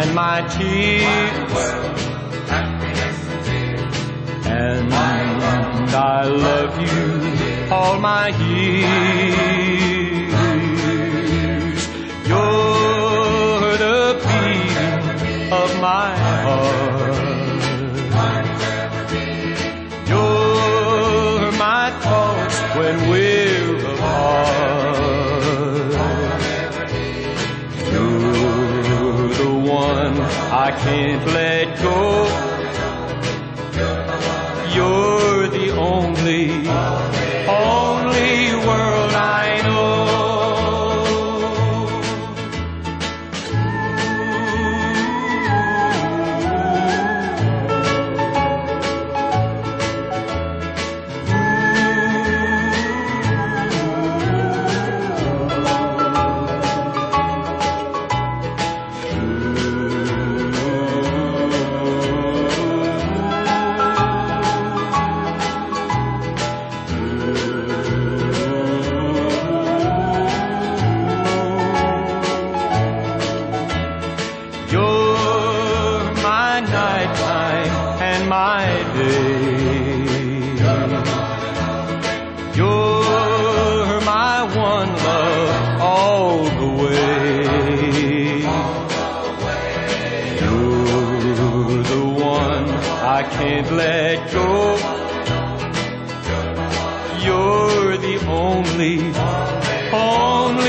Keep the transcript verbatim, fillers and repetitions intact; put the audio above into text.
and my tears, and I love you all my years. You're the beating of my heart. You're my thoughts when we're apart. You're the one I can't let go. You're the only, only world I know. You're my nighttime and my day. You're my one love all the way. You're the one I can't let go. You're the only, only